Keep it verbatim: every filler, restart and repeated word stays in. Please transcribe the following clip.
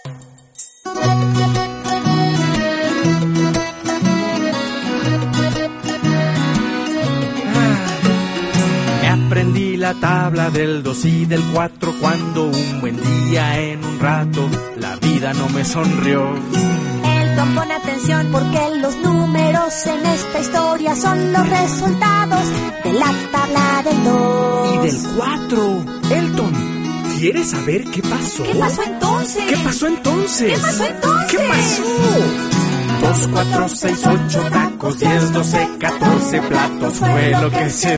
Me aprendí la tabla del dos y del cuatro cuando un buen día en un rato la vida no me sonrió. Elton, pon atención porque los números en esta historia son los resultados de la tabla del dos. Y del cuatro. Elton, ¿quieres saber qué pasó? ¿Qué pasó entonces? ¿Qué pasó entonces? ¿Qué pasó entonces? ¿Qué pasó? Dos, cuatro, seis, ocho tacos, diez, doce, catorce platos fue lo que se